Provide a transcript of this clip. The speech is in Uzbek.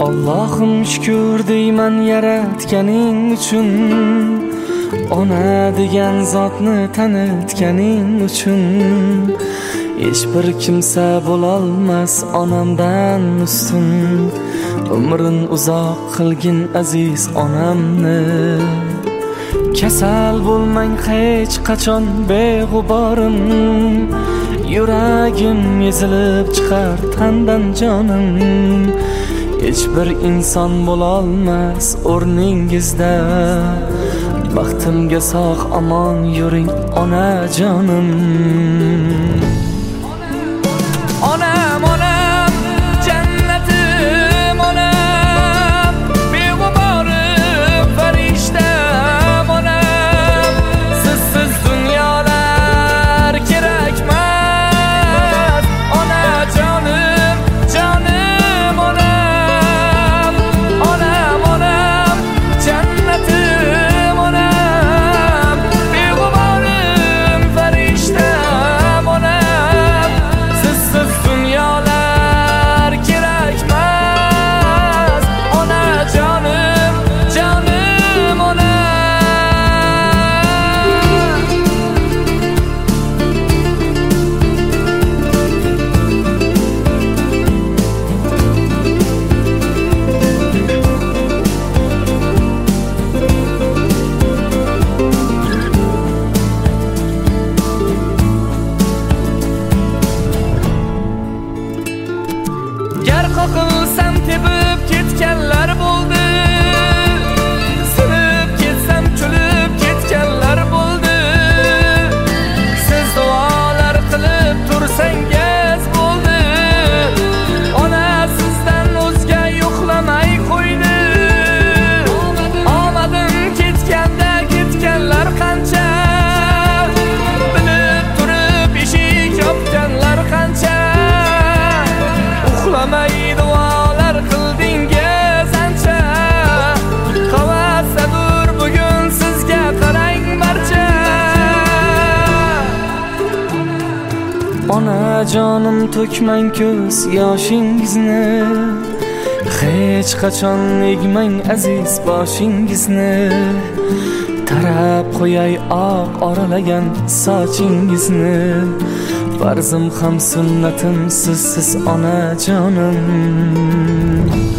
Allohim shukr deyman yaratganing uchun, ona degan zotni tanitganing uchun. Hech bir kimsa bo'lolmas onamdan ustun. Umrin uzoq qilgin aziz onamni. Kasal bo'lmang hech qachon beg'uborim. Yuragim ezilib chiqar tandan jonim. Hech bir inson bo'lolmas o'rningizda. Baxtimga sog' omon yuring onajonim. Onam, onam, jannatim onam, beg'uborim farishtam onam. Sizsiz dunyolar kerakmas, onajonim, jonim onam. Onam, onam, jannatim onam, beg'uborim farishtam onam. Sizsiz dunyolar kerakmas, onajonim, jonim onam. Gar qoqilsam tepib ketganlar bo'ldi, sinib ketsam kulib ketganlar bo'ldi. Siz duolar qilib tursangiz bo'ldi. Ona sizdan o'zga yo'qlamay qo'ydi. Omadim ketganda ketganlar qancha, bilib turib eshik yopganlar qancha. Uxlamay duolar qildingiz ancha. Qavasadur bugun sizga qarang barcha. Onajonim to'kmang ko'z yoshingizni, hech qachon egmang aziz boshingizni. Tarab qo'yay oq oralagan sochingizni. Farzim ham sunnatim sizsiz onajonim.